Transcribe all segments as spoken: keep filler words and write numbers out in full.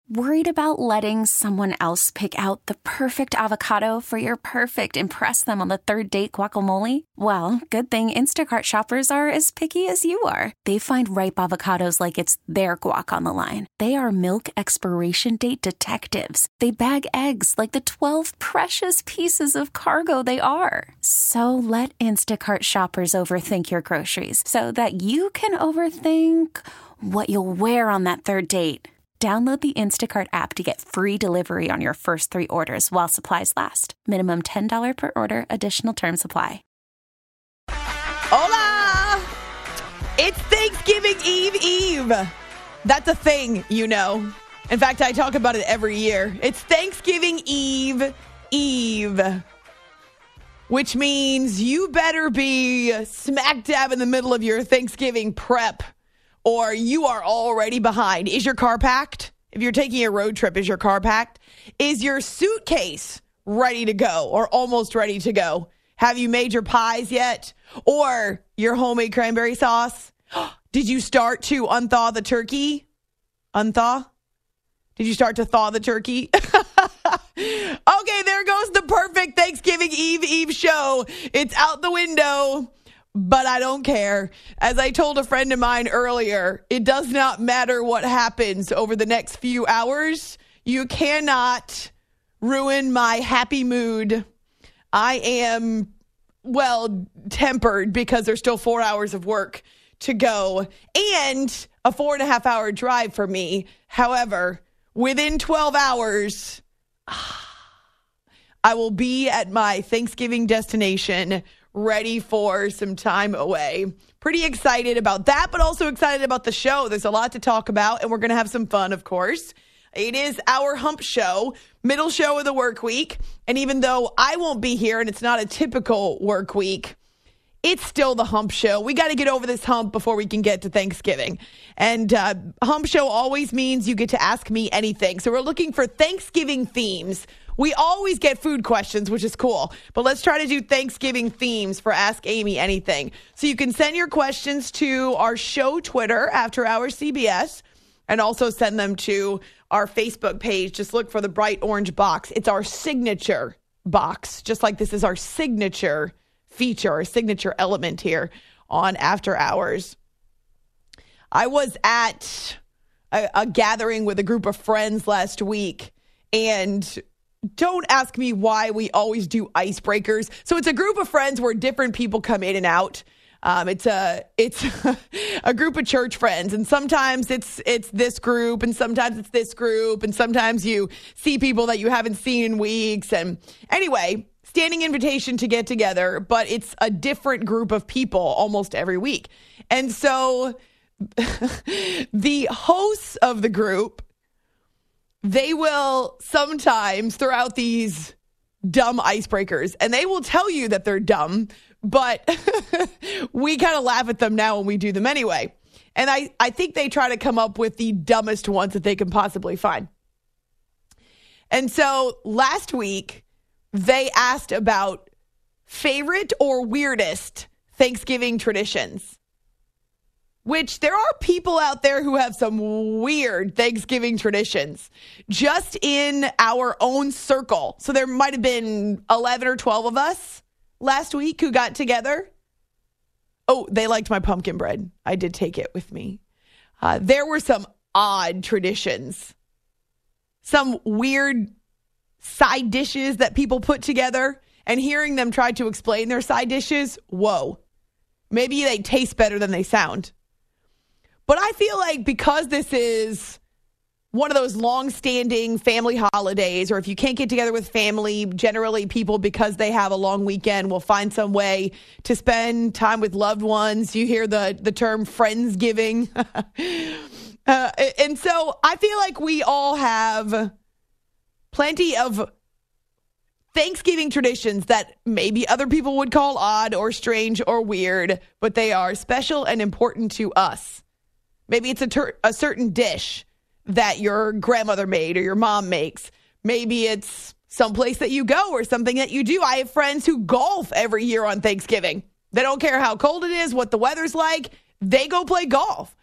Worried about letting someone else pick out the perfect avocado for your perfect impress them on the third date guacamole? Well, good thing Instacart shoppers are as picky as you are. They find ripe avocados like it's their guac on the line. They are milk expiration date detectives. They bag eggs like the twelve precious pieces of cargo they are. So let Instacart shoppers overthink your groceries so that you can overthink what you'll wear on that third date. Download the Instacart app to get free delivery on your first three orders while supplies last. Minimum ten dollars per order. Additional terms apply. Hola! It's Thanksgiving Eve Eve. That's a thing, you know. In fact, I talk about it every year. It's Thanksgiving Eve Eve, which means you better be smack dab in the middle of your Thanksgiving prep, or you are already behind. Is your car packed? If you're taking a road trip, is your car packed? Is your suitcase ready to go or almost ready to go? Have you made your pies yet? Or your homemade cranberry sauce? Did you start to unthaw the turkey? Unthaw? Did you start to thaw the turkey? Okay, there goes the perfect Thanksgiving Eve Eve show. It's out the window. But I don't care. As I told a friend of mine earlier, it does not matter what happens over the next few hours. You cannot ruin my happy mood. I am, well, tempered because there's still four hours of work to go and a four and a half hour drive for me. However, within twelve hours, I will be at my Thanksgiving destination, ready for some time away. Pretty excited about that, but also excited about the show. There's a lot to talk about, and we're going to have some fun, of course. It is our hump show, middle show of the work week. And even though I won't be here and it's not a typical work week, it's still the hump show. We got to get over this hump before we can get to Thanksgiving. And uh, hump show always means you get to ask me anything. So we're looking for Thanksgiving themes. We always get food questions, which is cool. But let's try to do Thanksgiving themes for Ask Amy Anything. So you can send your questions to our show Twitter, After Hours C B S, and also send them to our Facebook page. Just look for the bright orange box. It's our signature box, just like this is our signature feature, our signature element here on After Hours. I was at a, a gathering with a group of friends last week, and don't ask me why we always do icebreakers. So it's a group of friends where different people come in and out. Um, it's a it's a group of church friends, and sometimes it's it's this group, and sometimes it's this group, and sometimes you see people that you haven't seen in weeks. And anyway, standing invitation to get together, but it's a different group of people almost every week. And so the hosts of the group, they will sometimes throw out these dumb icebreakers, and they will tell you that they're dumb, but we kind of laugh at them now when we do them anyway. And I, I think they try to come up with the dumbest ones that they can possibly find. And so last week, they asked about favorite or weirdest Thanksgiving traditions. Which there are people out there who have some weird Thanksgiving traditions just in our own circle. So there might have been eleven or twelve of us last week who got together. Oh, they liked my pumpkin bread. I did take it with me. Uh, there were some odd traditions, some weird side dishes that people put together, and hearing them try to explain their side dishes, whoa, maybe they taste better than they sound. But I feel like because this is one of those long-standing family holidays, or if you can't get together with family, generally people, because they have a long weekend, will find some way to spend time with loved ones. You hear the, the term Friendsgiving. uh, and so I feel like we all have plenty of Thanksgiving traditions that maybe other people would call odd or strange or weird, but they are special and important to us. Maybe it's a, ter- a certain dish that your grandmother made or your mom makes. Maybe it's someplace that you go or something that you do. I have friends who golf every year on Thanksgiving. They don't care how cold it is, what the weather's like. They go play golf.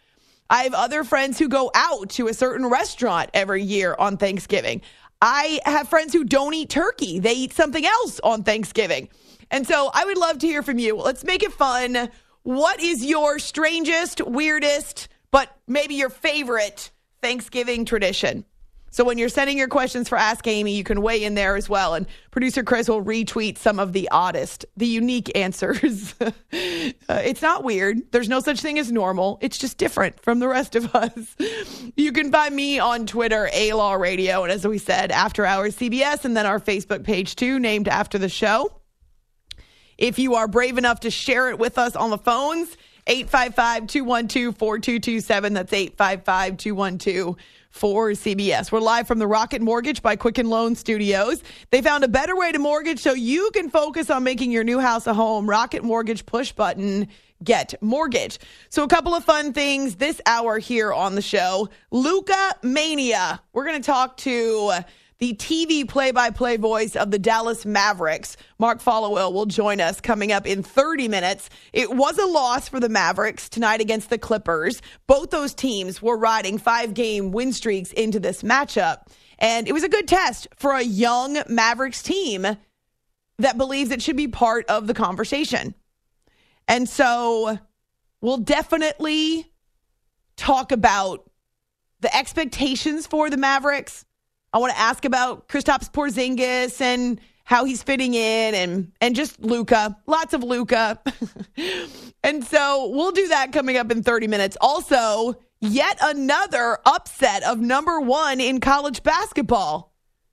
I have other friends who go out to a certain restaurant every year on Thanksgiving. I have friends who don't eat turkey. They eat something else on Thanksgiving. And so I would love to hear from you. Let's make it fun. What is your strangest, weirdest, but maybe your favorite Thanksgiving tradition? So when you're sending your questions for Ask Amy, you can weigh in there as well. And producer Chris will retweet some of the oddest, the unique answers. uh, it's not weird. There's no such thing as normal. It's just different from the rest of us. You can find me on Twitter, A-Law Radio. And as we said, After Hours C B S, and then our Facebook page too, named after the show. If you are brave enough to share it with us on the phones, eight five five, two one two, four two two seven. That's eight five five, two one two, four C B S. We're live from the Rocket Mortgage by Quicken Loan Studios. They found a better way to mortgage so you can focus on making your new house a home. Rocket Mortgage, push button, get mortgage. So a couple of fun things this hour here on the show. Luka Mania. We're going to talk to the T V play-by-play voice of the Dallas Mavericks. Mark Followill will join us coming up in thirty minutes. It was a loss for the Mavericks tonight against the Clippers. Both those teams were riding five-game win streaks into this matchup. And it was a good test for a young Mavericks team that believes it should be part of the conversation. And so we'll definitely talk about the expectations for the Mavericks. I want to ask about Kristaps Porzingis and how he's fitting in and, and just Luka. Lots of Luka. And so we'll do that coming up in thirty minutes. Also, yet another upset of number one in college basketball.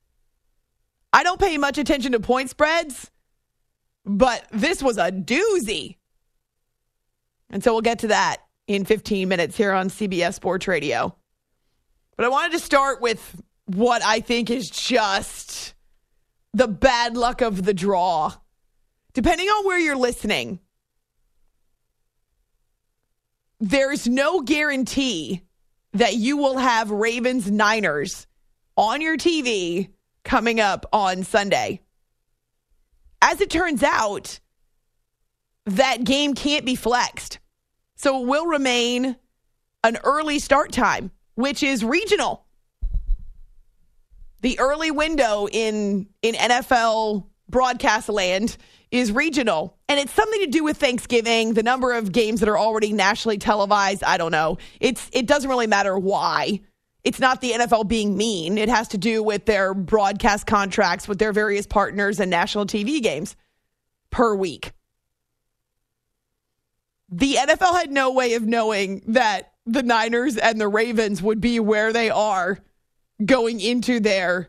I don't pay much attention to point spreads, but this was a doozy. And so we'll get to that in fifteen minutes here on C B S Sports Radio. But I wanted to start with what I think is just the bad luck of the draw. Depending on where you're listening, there's no guarantee that you will have Ravens Niners on your T V coming up on Sunday. As it turns out, that game can't be flexed. So it will remain an early start time, which is regional. The early window in, in N F L broadcast land is regional. And it's something to do with Thanksgiving, the number of games that are already nationally televised. I don't know. It's It doesn't really matter why. It's not the N F L being mean. It has to do with their broadcast contracts with their various partners and national T V games per week. The N F L had no way of knowing that the Niners and the Ravens would be where they are going into their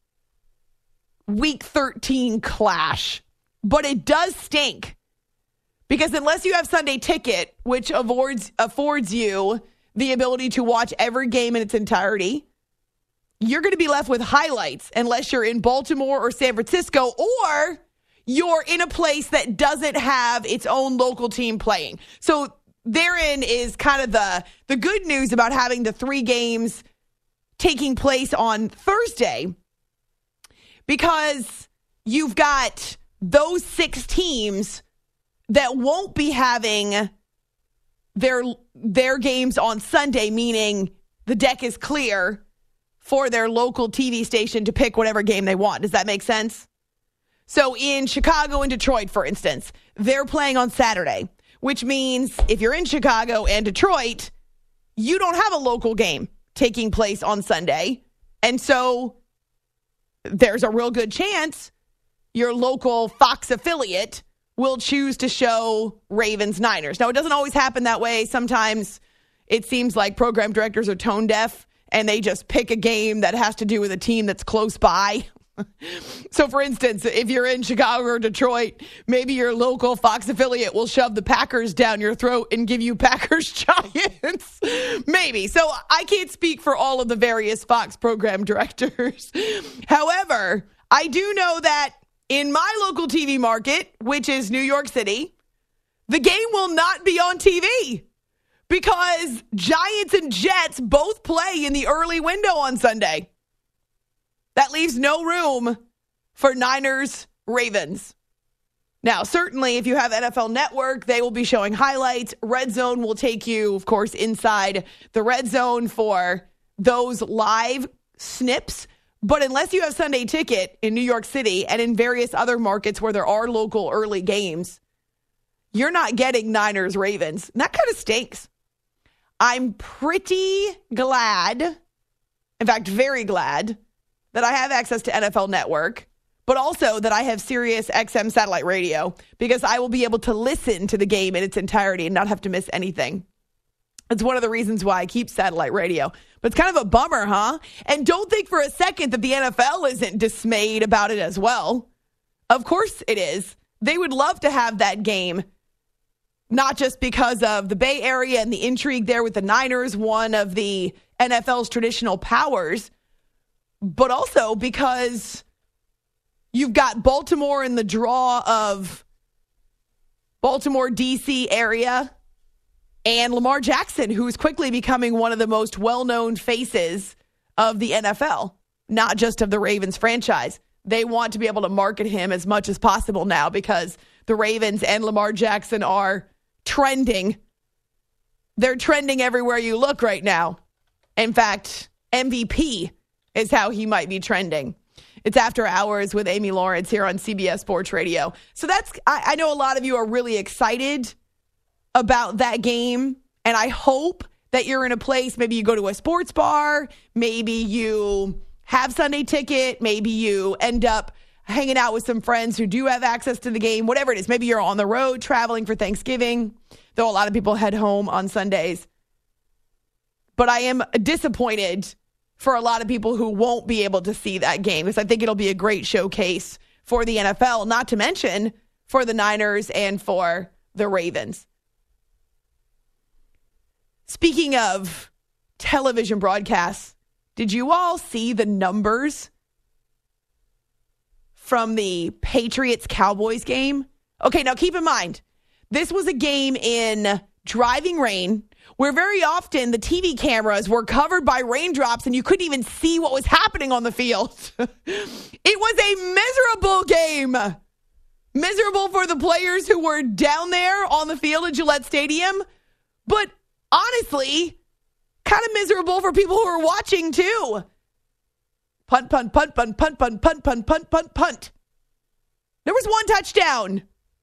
week thirteen clash. But it does stink because unless you have Sunday Ticket, which affords, affords you the ability to watch every game in its entirety, you're going to be left with highlights unless you're in Baltimore or San Francisco or you're in a place that doesn't have its own local team playing. So therein is kind of the, the good news about having the three games taking place on Thursday, because you've got those six teams that won't be having their their games on Sunday, meaning the deck is clear for their local T V station to pick whatever game they want. Does that make sense? So in Chicago and Detroit, for instance, they're playing on Saturday, which means if you're in Chicago and Detroit, you don't have a local game taking place on Sunday. And so there's a real good chance your local Fox affiliate will choose to show Ravens Niners. Now, it doesn't always happen that way. Sometimes it seems like program directors are tone deaf and they just pick a game that has to do with a team that's close by. So, for instance, if you're in Chicago or Detroit, maybe your local Fox affiliate will shove the Packers down your throat and give you Packers Giants. Maybe. So I can't speak for all of the various Fox program directors. However, I do know that in my local T V market, which is New York City, the game will not be on T V because Giants and Jets both play in the early window on Sunday. That leaves no room for Niners, Ravens. Now, certainly, if you have N F L Network, they will be showing highlights. Red Zone will take you, of course, inside the Red Zone for those live snips. But unless you have Sunday Ticket in New York City and in various other markets where there are local early games, you're not getting Niners Ravens. And that kind of stinks. I'm pretty glad, in fact, very glad, that I have access to N F L Network, but also that I have Sirius X M satellite radio, because I will be able to listen to the game in its entirety and not have to miss anything. It's one of the reasons why I keep satellite radio. But it's kind of a bummer, huh? And don't think for a second that the N F L isn't dismayed about it as well. Of course it is. They would love to have that game, not just because of the Bay Area and the intrigue there with the Niners, one of the N F L's traditional powers, but also because you've got Baltimore in the draw of Baltimore, D C area, and Lamar Jackson, who is quickly becoming one of the most well-known faces of the N F L, not just of the Ravens franchise. They want to be able to market him as much as possible now because the Ravens and Lamar Jackson are trending. They're trending everywhere you look right now. In fact, M V P is how he might be trending. It's After Hours with Amy Lawrence here on C B S Sports Radio. So that's, I, I know a lot of you are really excited about that game, and I hope that you're in a place, maybe you go to a sports bar, maybe you have Sunday Ticket, maybe you end up hanging out with some friends who do have access to the game, whatever it is. Maybe you're on the road traveling for Thanksgiving, though a lot of people head home on Sundays. But I am disappointed for a lot of people who won't be able to see that game, because I think it'll be a great showcase for the N F L, not to mention for the Niners and for the Ravens. Speaking of television broadcasts, did you all see the numbers from the Patriots-Cowboys game? Okay, now keep in mind, this was a game in driving rain where very often the T V cameras were covered by raindrops and you couldn't even see what was happening on the field. It was a miserable game. Miserable for the players who were down there on the field at Gillette Stadium, but honestly, kind of miserable for people who are watching too. Punt, punt, punt, punt, punt, punt, punt, punt, punt, punt, punt. There was one touchdown.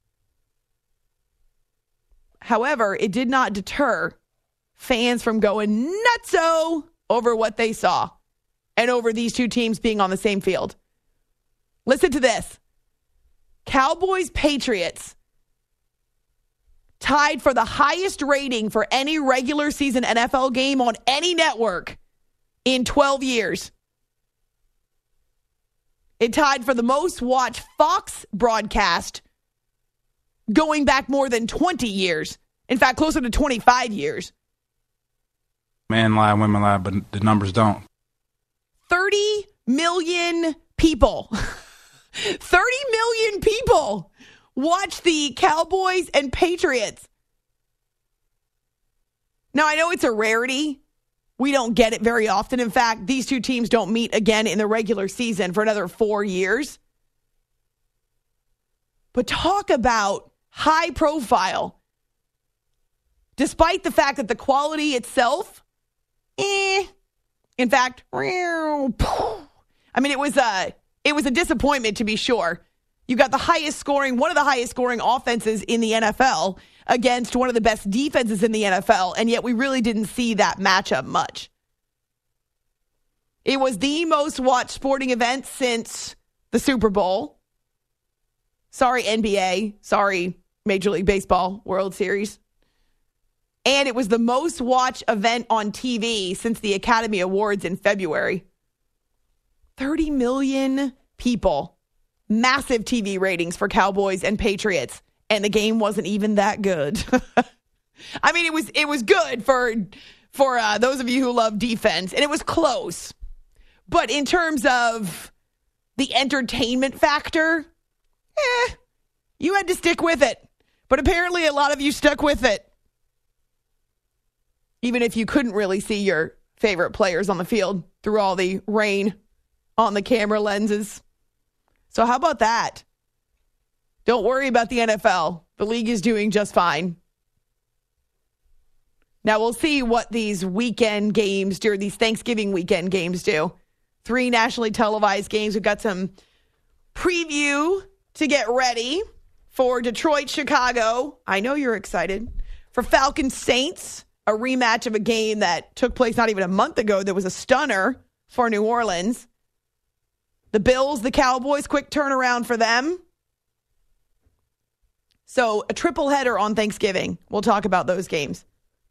However, it did not deter fans from going nutso over what they saw and over these two teams being on the same field. Listen to this. Cowboys Patriots tied for the highest rating for any regular season N F L game on any network in twelve years. It tied for the most watched Fox broadcast going back more than twenty years. In fact, closer to twenty-five years. Men lie, women lie, but the numbers don't. thirty million people. thirty million people watch the Cowboys and Patriots. Now, I know it's a rarity. We don't get it very often. In fact, these two teams don't meet again in the regular season for another four years. But talk about high profile. Despite the fact that the quality itself, eh. In fact, I mean, it was a, it was a disappointment, to be sure. You got the highest scoring, one of the highest scoring offenses in the N F L against one of the best defenses in the N F L, and yet we really didn't see that matchup much. It was the most watched sporting event since the Super Bowl. Sorry, N B A. Sorry, Major League Baseball World Series. And it was the most watched event on T V since the Academy Awards in February. thirty million people. Massive T V ratings for Cowboys and Patriots. And the game wasn't even that good. I mean, it was it was good for, for uh, those of you who love defense. And it was close. But in terms of the entertainment factor, eh, you had to stick with it. But apparently a lot of you stuck with it. Even if you couldn't really see your favorite players on the field through all the rain on the camera lenses. So how about that? Don't worry about the N F L. The league is doing just fine. Now we'll see what these weekend games do, these Thanksgiving weekend games do. Three nationally televised games. We've got some preview to get ready for Detroit, Chicago. I know you're excited. For Falcons Saints, a rematch of a game that took place not even a month ago. That was a stunner for New Orleans. The Bills, the Cowboys, quick turnaround for them. So a triple header on Thanksgiving. We'll talk about those games.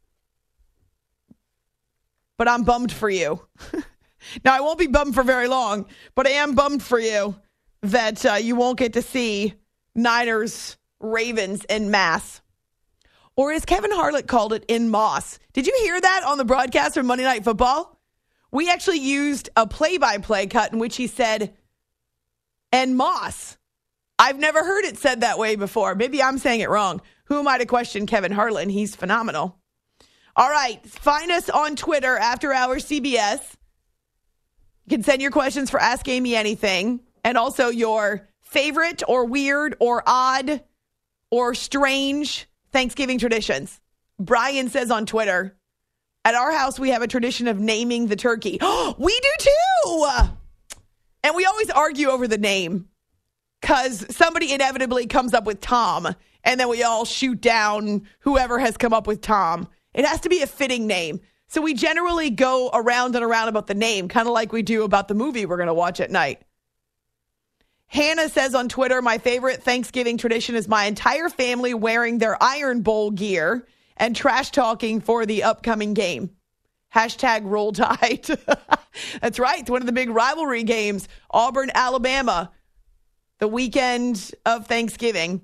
But I'm bummed for you. Now, I won't be bummed for very long, but I am bummed for you that uh, you won't get to see Niners, Ravens en masse. Or as Kevin Harlan called it, in Moss. Did you hear that on the broadcast from Monday Night Football? We actually used a play-by-play cut in which he said, en masse. I've never heard it said that way before. Maybe I'm saying it wrong. Who am I to question Kevin Harlan? He's phenomenal. All right, find us on Twitter, After Hours C B S. You can send your questions for Ask Amy Anything, and also your favorite or weird or odd or strange Thanksgiving traditions. Brian says on Twitter, at our house, we have a tradition of naming the turkey. Oh, we do too! And we always argue over the name because somebody inevitably comes up with Tom, and then we all shoot down whoever has come up with Tom. It has to be a fitting name. So we generally go around and around about the name, kind of like we do about the movie we're going to watch at night. Hannah says on Twitter, my favorite Thanksgiving tradition is my entire family wearing their Iron Bowl gear and trash talking for the upcoming game. Hashtag Roll Tide. That's right. It's one of the big rivalry games. Auburn, Alabama. The weekend of Thanksgiving.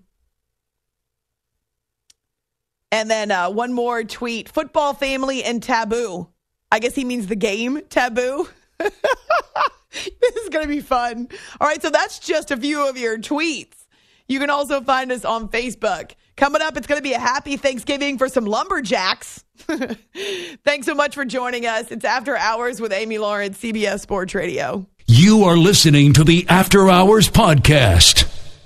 And then uh, one more tweet. Football family and taboo. I guess he means the game taboo. This is going to be fun. All right, so that's just a few of your tweets. You can also find us on Facebook. Coming up, it's going to be a happy Thanksgiving for some lumberjacks. Thanks so much for joining us. It's After Hours with Amy Lawrence, C B S Sports Radio. You are listening to the After Hours Podcast.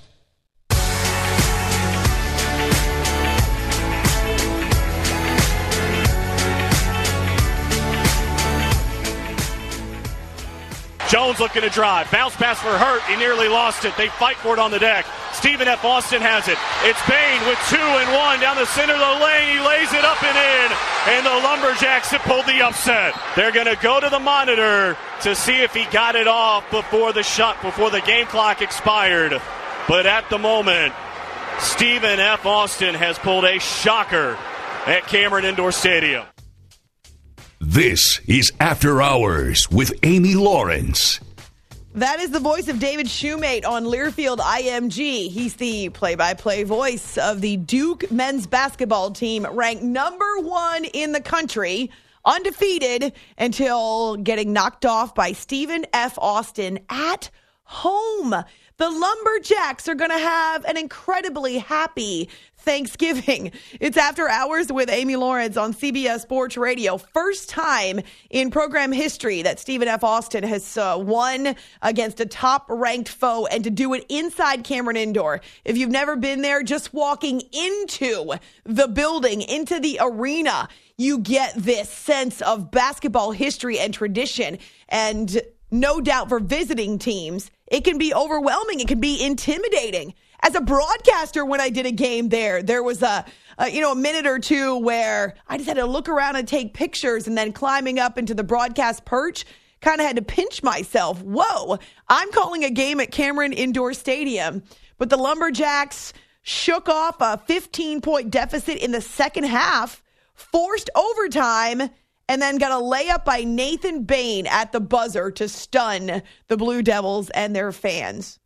Jones looking to drive. Bounce pass for Hurt. He nearly lost it. They fight for it on the deck. Stephen F. Austin has it. It's Bain with two and one down the center of the lane. He lays it up and in. And the Lumberjacks have pulled the upset. They're going to go to the monitor to see if he got it off before the shot, before the game clock expired. But at the moment, Stephen F. Austin has pulled a shocker at Cameron Indoor Stadium. This is After Hours with Amy Lawrence. That is the voice of David Shoemate on Learfield I M G. He's the play-by-play voice of the Duke men's basketball team, ranked number one in the country, undefeated until getting knocked off by Stephen F. Austin at home. The Lumberjacks are going to have an incredibly happy Thanksgiving. It's After Hours with Amy Lawrence on C B S Sports Radio. First time in program history that Stephen F. Austin has uh, won against a top-ranked foe, and to do it inside Cameron Indoor. If you've never been there, just walking into the building, into the arena, you get this sense of basketball history and tradition. And no doubt for visiting teams, it can be overwhelming. It can be intimidating. As a broadcaster, when I did a game there, there was a, a, you know, a minute or two where I just had to look around and take pictures, and then climbing up into the broadcast perch, kind of had to pinch myself. Whoa, I'm calling a game at Cameron Indoor Stadium. But the Lumberjacks shook off a fifteen-point deficit in the second half, forced overtime, and then got a layup by Nathan Bain at the buzzer to stun the Blue Devils and their fans.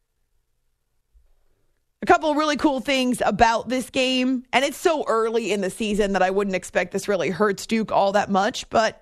A couple of really cool things about this game, and it's so early in the season that I wouldn't expect this really hurts Duke all that much, but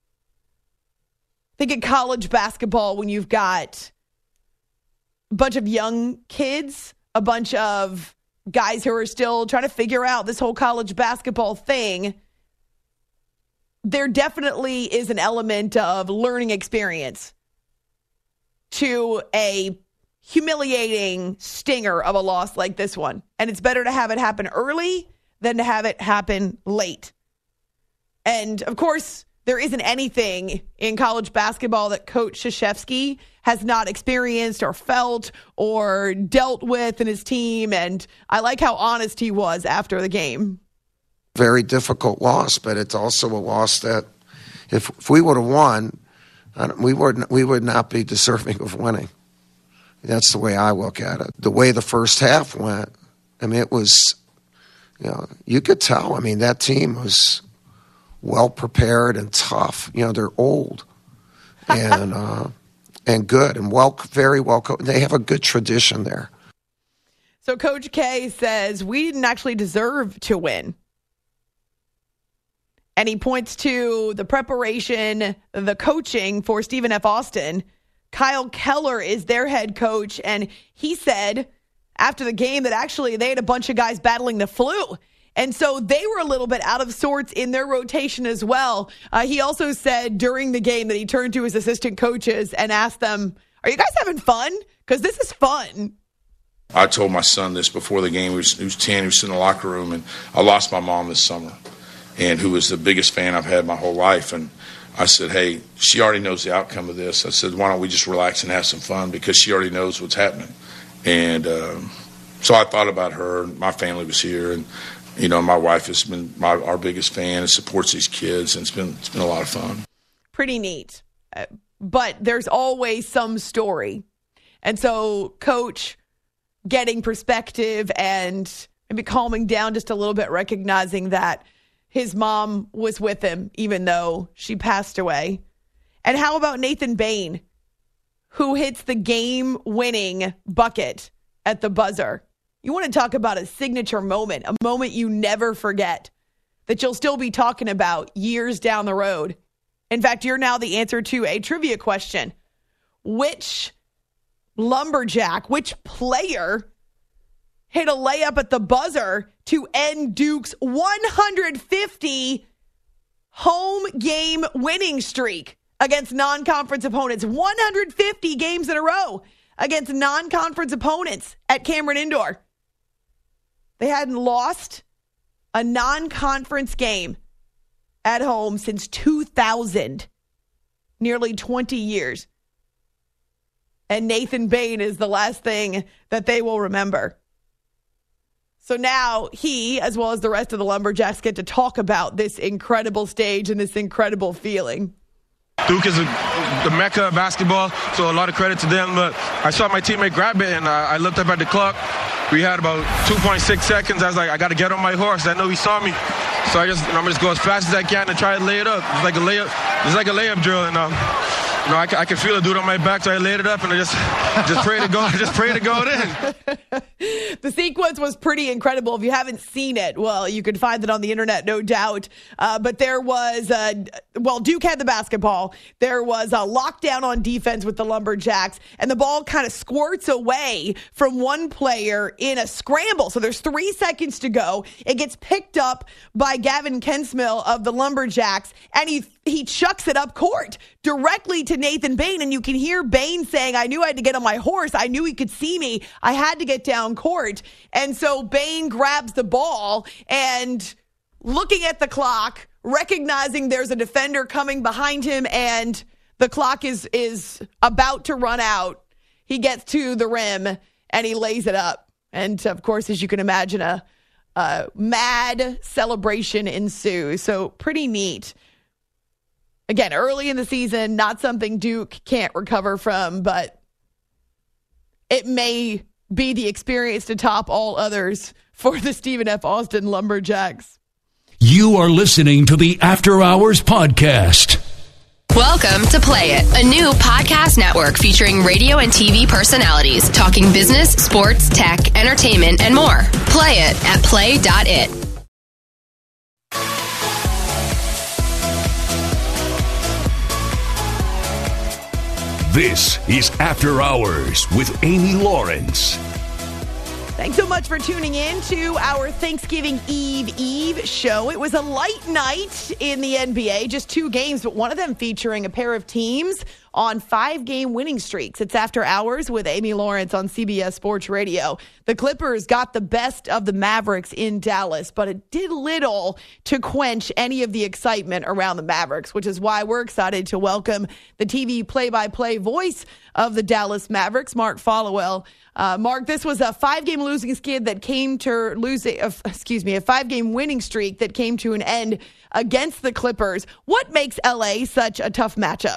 I think in college basketball, when you've got a bunch of young kids, a bunch of guys who are still trying to figure out this whole college basketball thing, there definitely is an element of learning experience to a humiliating stinger of a loss like this one. And it's better to have it happen early than to have it happen late. And, of course, there isn't anything in college basketball that Coach Krzyzewski has not experienced or felt or dealt with in his team. And I like how honest he was after the game. Very difficult loss, but it's also a loss that if, if we would have won, we would we would not be deserving of winning. That's the way I look at it. The way the first half went, I mean, it was, you know, you could tell. I mean, that team was well prepared and tough. You know, they're old and uh, and good and well, very well. Co- they have a good tradition there. So Coach K says we didn't actually deserve to win. And he points to the preparation, the coaching for Stephen F. Austin. Kyle Keller is their head coach, and he said after the game that actually they had a bunch of guys battling the flu. And so they were a little bit out of sorts in their rotation as well. Uh, he also said during the game that he turned to his assistant coaches and asked them, are you guys having fun? Because this is fun. I told my son this before the game. He was, he was ten. He was in the locker room, and I lost my mom this summer, and who was the biggest fan I've had my whole life. And I said, hey, she already knows the outcome of this. I said, why don't we just relax and have some fun, because she already knows what's happening. And um, so I thought about her. My family was here, and you know, my wife has been my, our biggest fan and supports these kids, and it's been it's been a lot of fun. Pretty neat. Uh, but there's always some story. And so Coach getting perspective and maybe calming down just a little bit, recognizing that his mom was with him, even though she passed away. And how about Nathan Bain, who hits the game-winning bucket at the buzzer? You want to talk about a signature moment, a moment you never forget, that you'll still be talking about years down the road. In fact, you're now the answer to a trivia question. Which Lumberjack, which player hit a layup at the buzzer to end Duke's one hundred fifty home game winning streak against non-conference opponents? one hundred fifty games in a row against non-conference opponents at Cameron Indoor. They hadn't lost a non-conference game at home since two thousand, nearly twenty years. And Nathan Bain is the last thing that they will remember. So now he, as well as the rest of the Lumberjacks, get to talk about this incredible stage and this incredible feeling. Duke is a, the mecca of basketball, so a lot of credit to them. But I saw my teammate grab it, and I, I looked up at the clock. We had about two point six seconds. I was like, I got to get on my horse. I know he saw me. So I just, you know, I'm going to just go as fast as I can and try to lay it up. It's like a layup, it's like a layup drill. And, um, you know, I, I can feel it, dude, on my back, so I laid it up, and I just just pray to God, just pray to God in. The sequence was pretty incredible. If you haven't seen it, well, you can find it on the internet, no doubt. Uh, but there was, uh, well, Duke had the basketball. There was a lockdown on defense with the Lumberjacks, and the ball kind of squirts away from one player in a scramble. So there's three seconds to go. It gets picked up by Gavin Kensmill of the Lumberjacks, and he he chucks it up court directly to Nathan Bain. And you can hear Bain saying, I knew I had to get on my horse. I knew he could see me. I had to get down court. And so Bain grabs the ball and looking at the clock, recognizing there's a defender coming behind him and the clock is, is about to run out. He gets to the rim and he lays it up. And of course, as you can imagine, a, a mad celebration ensues. So pretty neat. Again, early in the season, not something Duke can't recover from, but it may be the experience to top all others for the Stephen F. Austin Lumberjacks. You are listening to the After Hours Podcast. Welcome to Play It, a new podcast network featuring radio and T V personalities talking business, sports, tech, entertainment, and more. Play it at play dot it. This is After Hours with Amy Lawrence. Thanks so much for tuning in to our Thanksgiving Eve Eve show. It was a light night in the N B A, just two games, but one of them featuring a pair of teams on five-game winning streaks. It's After Hours with Amy Lawrence on C B S Sports Radio. The Clippers got the best of the Mavericks in Dallas, but it did little to quench any of the excitement around the Mavericks, which is why we're excited to welcome the T V play-by-play voice of the Dallas Mavericks, Mark Followell. Uh, Mark, this was a five-game losing skid that came to losing. Uh, excuse me, a five-game winning streak that came to an end against the Clippers. What makes L A such a tough matchup?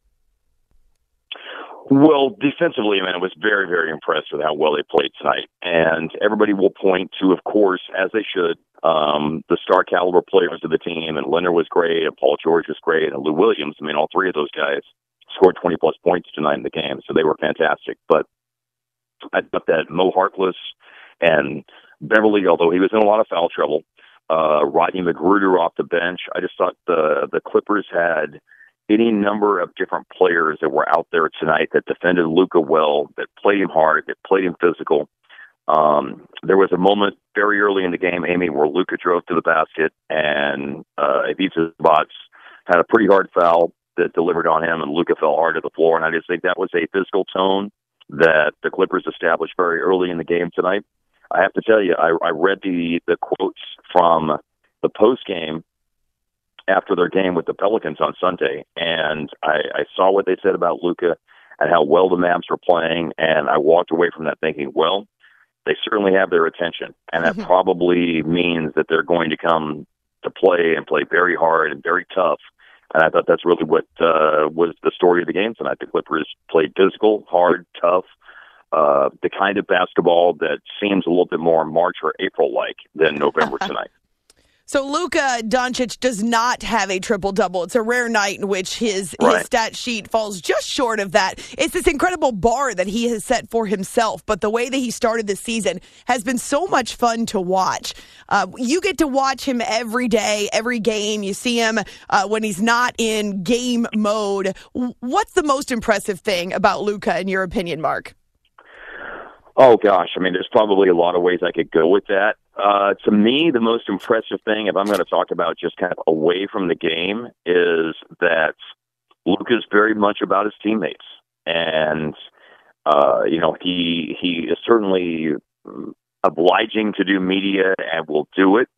Well, defensively, man, I was very, very impressed with how well they played tonight. And everybody will point to, of course, as they should, um, the star caliber players of the team. And Leonard was great, and Paul George was great, and Lou Williams. I mean, all three of those guys scored twenty-plus points tonight in the game, so they were fantastic. But I thought that Mo Harkless and Beverly, although he was in a lot of foul trouble, uh, Rodney McGruder off the bench, I just thought the the Clippers had any number of different players that were out there tonight that defended Luka well, that played him hard, that played him physical. Um, there was a moment very early in the game, Amy, where Luka drove to the basket and uh, Ivica Zubac had a pretty hard foul that delivered on him, and Luka fell hard to the floor. And I just think that was a physical tone that the Clippers established very early in the game tonight. I have to tell you, I, I read the, the quotes from the post-game after their game with the Pelicans on Sunday, and I, I saw what they said about Luka and how well the Mavs were playing, and I walked away from that thinking, well, they certainly have their attention, and that mm-hmm. probably means that they're going to come to play and play very hard and very tough. And I thought that's really what uh, was the story of the game tonight. The Clippers played physical, hard, tough, uh, the kind of basketball that seems a little bit more March or April-like than November tonight. So Luka Doncic does not have a triple-double. It's a rare night in which his, right. his stat sheet falls just short of that. It's this incredible bar that he has set for himself, but the way that he started the season has been so much fun to watch. Uh, you get to watch him every day, every game. You see him uh, when he's not in game mode. What's the most impressive thing about Luka, in your opinion, Mark? Oh, gosh. I mean, there's probably a lot of ways I could go with that. Uh, to me, the most impressive thing, if I'm going to talk about just kind of away from the game, is that Luka's very much about his teammates. And, uh, you know, he he is certainly obliging to do media and will do it,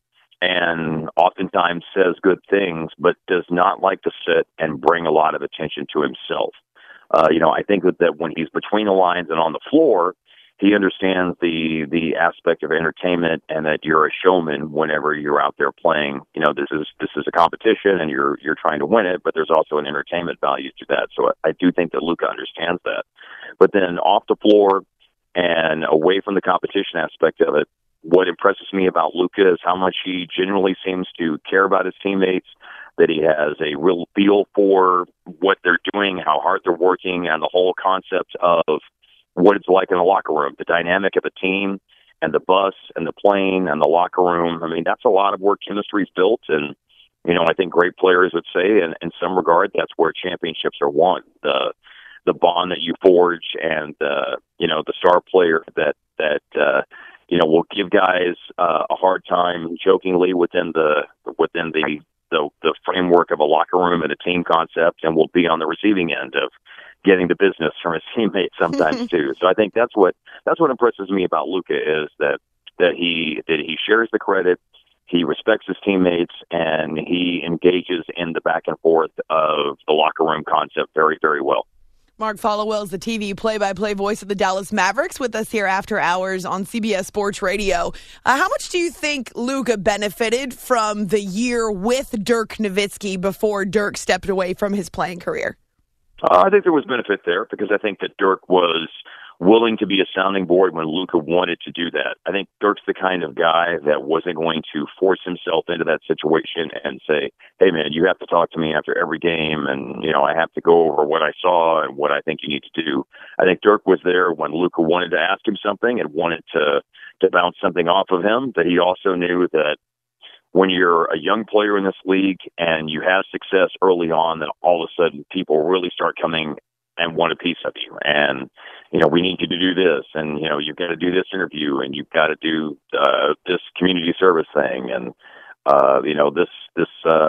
and oftentimes says good things, but does not like to sit and bring a lot of attention to himself. Uh, you know, I think that, that when he's between the lines and on the floor, he understands the the aspect of entertainment and that you're a showman whenever you're out there playing. You know, this is this is a competition and you're you're trying to win it, but there's also an entertainment value to that. So I, I do think that Luka understands that. But then off the floor and away from the competition aspect of it, what impresses me about Luka is how much he genuinely seems to care about his teammates, that he has a real feel for what they're doing, how hard they're working, and the whole concept of what it's like in the locker room, the dynamic of the team and the bus and the plane and the locker room. I mean, that's a lot of where chemistry is built. And, you know, I think great players would say, and in some regard, that's where championships are won. The the bond that you forge and, uh, you know, the star player that, that uh, you know, will give guys uh, a hard time jokingly within the within the, the, the framework of a locker room and a team concept, and will be on the receiving end of getting the business from his teammates sometimes too. So I think that's what that's what impresses me about Luka is that that he that he shares the credit, he respects his teammates, and he engages in the back and forth of the locker room concept very, very well. Mark Followell is the T V play-by-play voice of the Dallas Mavericks with us here after hours on C B S Sports Radio. Uh, how much do you think Luka benefited from the year with Dirk Nowitzki before Dirk stepped away from his playing career? Uh, I think there was benefit there because I think that Dirk was willing to be a sounding board when Luka wanted to do that. I think Dirk's the kind of guy that wasn't going to force himself into that situation and say, hey, man, you have to talk to me after every game, and, you know, I have to go over what I saw and what I think you need to do. I think Dirk was there when Luka wanted to ask him something and wanted to, to bounce something off of him, but he also knew that when you're a young player in this league and you have success early on, then all of a sudden people really start coming and want a piece of you. And, you know, we need you to do this, and, you know, you've got to do this interview, and you've got to do uh, this community service thing, and, uh, you know, this, this, uh,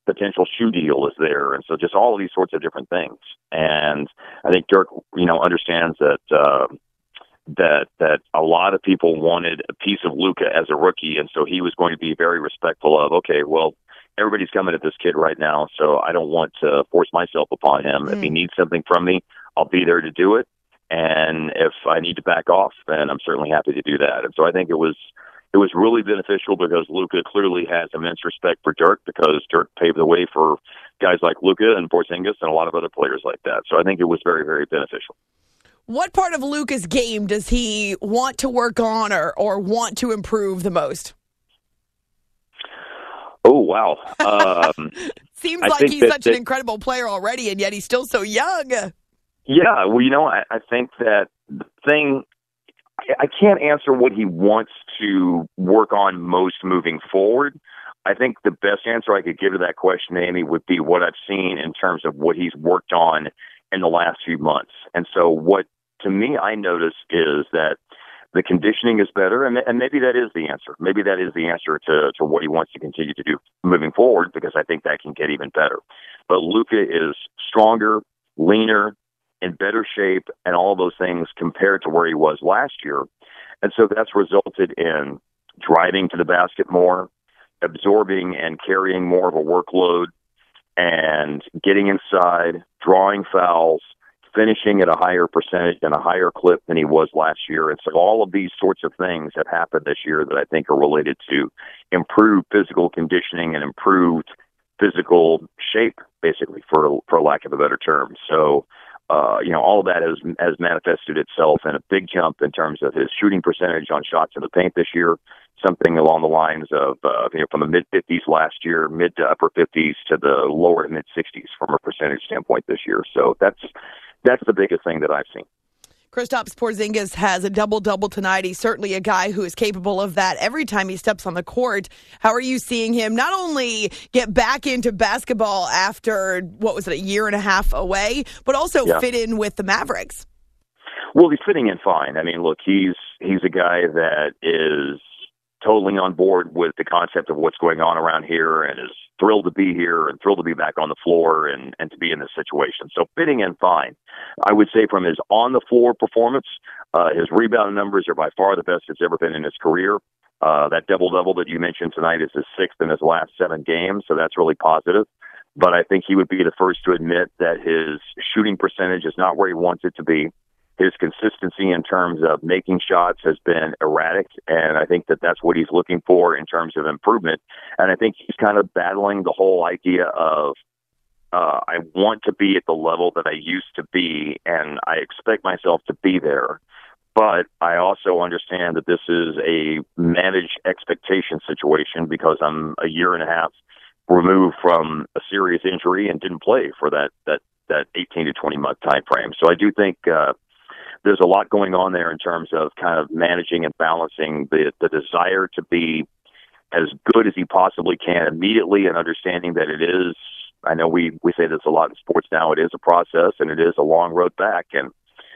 potential shoe deal is there. And so just all of these sorts of different things. And I think Dirk, you know, understands that, uh, that, that a lot of people wanted a piece of Luka as a rookie. And so he was going to be very respectful of, okay, well, everybody's coming at this kid right now, so I don't want to force myself upon him. Mm. If he needs something from me, I'll be there to do it. And if I need to back off, then I'm certainly happy to do that. And so I think it was it was really beneficial because Luka clearly has immense respect for Dirk, because Dirk paved the way for guys like Luka and Porzingis and a lot of other players like that. So I think it was very, very beneficial. What part of Luka's game does he want to work on or, or want to improve the most? Oh, wow. Um, Seems like he's that, such that, an incredible player already, and yet he's still so young. Yeah, well, you know, I, I think that the thing, I, I can't answer what he wants to work on most moving forward. I think the best answer I could give to that question, Amy, would be what I've seen in terms of what he's worked on in the last few months. And so what, to me, I notice is that the conditioning is better, and, and maybe that is the answer. Maybe that is the answer to, to what he wants to continue to do moving forward, because I think that can get even better. But Luka is stronger, leaner, in better shape, and all those things compared to where he was last year. And so that's resulted in driving to the basket more, absorbing and carrying more of a workload, and getting inside, drawing fouls, finishing at a higher percentage and a higher clip than he was last year. And so all of these sorts of things have happened this year that I think are related to improved physical conditioning and improved physical shape, basically, for for lack of a better term. So, uh, you know, all of that has, has manifested itself in a big jump in terms of his shooting percentage on shots in the paint this year, something along the lines of, uh, you know, from the mid-fifties last year, mid to upper fifties to the lower to mid-sixties from a percentage standpoint this year. So that's That's the biggest thing that I've seen. Kristaps Porzingis has a double-double tonight. He's certainly a guy who is capable of that every time he steps on the court. How are you seeing him not only get back into basketball after, what was it, a year and a half away, but also yeah. fit in with the Mavericks? Well, he's fitting in fine. I mean, look, he's he's a guy that is totally on board with the concept of what's going on around here and is thrilled to be here and thrilled to be back on the floor and, and to be in this situation. So fitting in fine. I would say from his on-the-floor performance, uh, his rebound numbers are by far the best it's ever been in his career. Uh, that double-double that you mentioned tonight is his sixth in his last seven games, so that's really positive. But I think he would be the first to admit that his shooting percentage is not where he wants it to be. His consistency in terms of making shots has been erratic, and I think that that's what he's looking for in terms of improvement. And I think he's kind of battling the whole idea of, uh, I want to be at the level that I used to be, and I expect myself to be there. But I also understand that this is a managed expectation situation because I'm a year and a half removed from a serious injury and didn't play for that, that, that eighteen to twenty month time frame. So I do think, uh, there's a lot going on there in terms of kind of managing and balancing the, the desire to be as good as he possibly can immediately and understanding that it is, I know we, we say this a lot in sports now, it is a process and it is a long road back. And,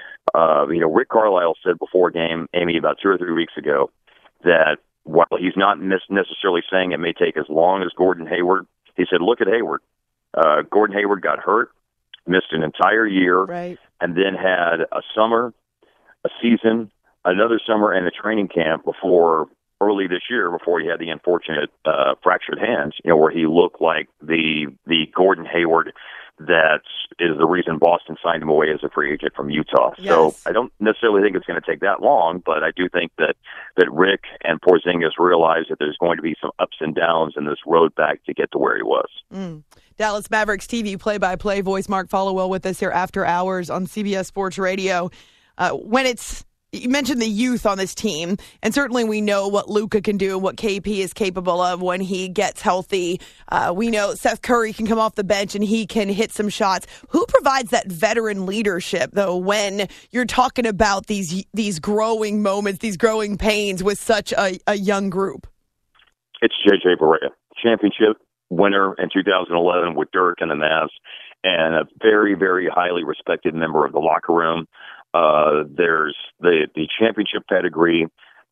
uh, you know, Rick Carlisle said before game, Amy, about two or three weeks ago, that while he's not necessarily saying it may take as long as Gordon Hayward, he said, look at Hayward. Uh, Gordon Hayward got hurt, missed an entire year, right. and then had a summer, a season, another summer, and a training camp before early this year, before he had the unfortunate uh, fractured hands, you know, where he looked like the the Gordon Hayward that is the reason Boston signed him away as a free agent from Utah. Yes. So I don't necessarily think it's going to take that long, but I do think that, that Rick and Porzingis realize that there's going to be some ups and downs in this road back to get to where he was. Mm. Dallas Mavericks T V play-by-play voice Mark Followell with us here after hours on C B S Sports Radio. Uh, when it's You mentioned the youth on this team, and certainly we know what Luka can do, what K P is capable of when he gets healthy. Uh, we know Seth Curry can come off the bench and he can hit some shots. Who provides that veteran leadership, though, when you're talking about these these growing moments, these growing pains with such a, a young group? It's J J Barea, championship winner in two thousand eleven with Dirk and the Mavs, and a very, very highly respected member of the locker room. Uh, there's the, the championship pedigree.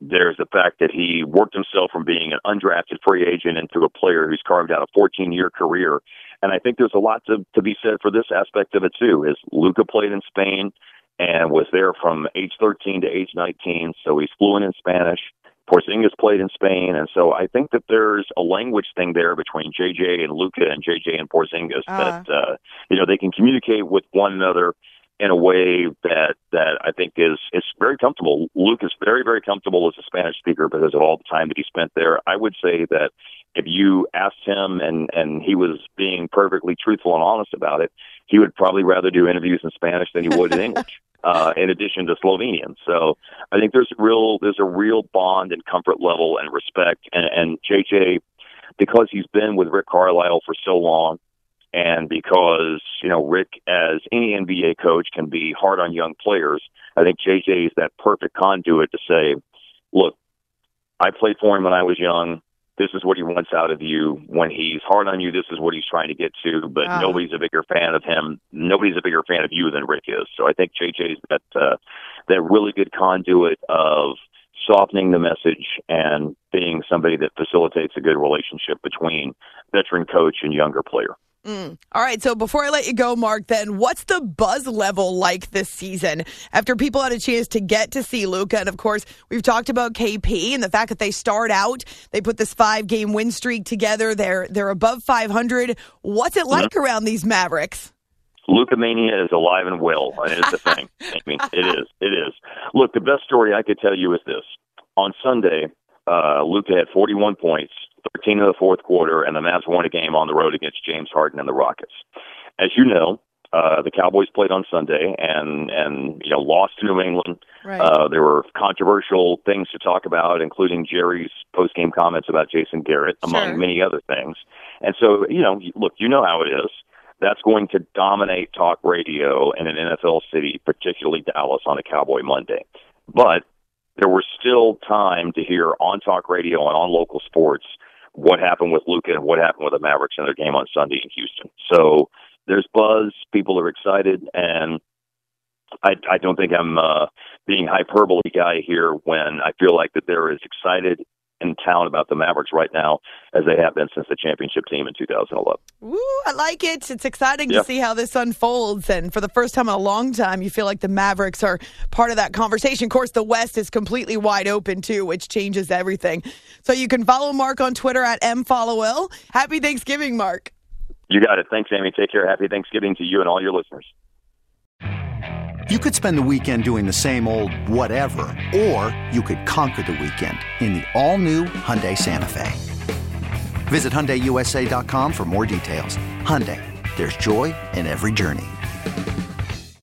There's the fact that he worked himself from being an undrafted free agent into a player who's carved out a fourteen-year career. And I think there's a lot to, to be said for this aspect of it, too, is Luka played in Spain and was there from age thirteen to age nineteen, so he's fluent in Spanish. Porzingis played in Spain, and so I think that there's a language thing there between J J and Luka and J J and Porzingis uh. that, uh, you know, they can communicate with one another in a way that, that I think is, is very comfortable. Luke is very, very comfortable as a Spanish speaker because of all the time that he spent there. I would say that if you asked him and, and he was being perfectly truthful and honest about it, he would probably rather do interviews in Spanish than he would in English, uh, in addition to Slovenian. So I think there's real, there's a real bond and comfort level and respect. And, and J J, because he's been with Rick Carlisle for so long, and because, you know, Rick, as any N B A coach, can be hard on young players, I think J J is that perfect conduit to say, look, I played for him when I was young. This is what he wants out of you. When he's hard on you, this is what he's trying to get to. But uh-huh. nobody's a bigger fan of him. Nobody's a bigger fan of you than Rick is. So I think J J's that, uh, that really good conduit of softening the message and being somebody that facilitates a good relationship between veteran coach and younger player. Mm. All right, so before I let you go, Mark, then what's the buzz level like this season after people had a chance to get to see Luka? And, of course, we've talked about K P and the fact that they start out, they put this five-game win streak together. They're they're above five hundred. What's it like mm-hmm. around these Mavericks? Luka mania is alive and well, and it's a thing. I mean, it is. It is. Look, the best story I could tell you is this. On Sunday, uh, Luka had forty-one points, thirteen in the fourth quarter, and the Mavs won a game on the road against James Harden and the Rockets. As you know, uh, the Cowboys played on Sunday and, and you know, lost to New England. Right. Uh, there were controversial things to talk about, including Jerry's post-game comments about Jason Garrett, among sure. many other things. And so, you know, look, you know how it is. That's going to dominate talk radio in an N F L city, particularly Dallas, on a Cowboy Monday. But there was still time to hear on talk radio and on local sports what happened with Luka and what happened with the Mavericks in their game on Sunday in Houston. So there's buzz. People are excited. And I, I don't think I'm uh, being hyperbole guy here when I feel like that they're as excited in town about the Mavericks right now as they have been since the championship team in two thousand eleven. Woo, I like it. It's exciting yeah. to see how this unfolds. And for the first time in a long time, you feel like the Mavericks are part of that conversation. Of course, the West is completely wide open, too, which changes everything. So you can follow Mark on Twitter at M Follow L. Happy Thanksgiving, Mark. You got it. Thanks, Amy. Take care. Happy Thanksgiving to you and all your listeners. You could spend the weekend doing the same old whatever, or you could conquer the weekend in the all-new Hyundai Santa Fe. Visit Hyundai U S A dot com for more details. Hyundai, there's joy in every journey.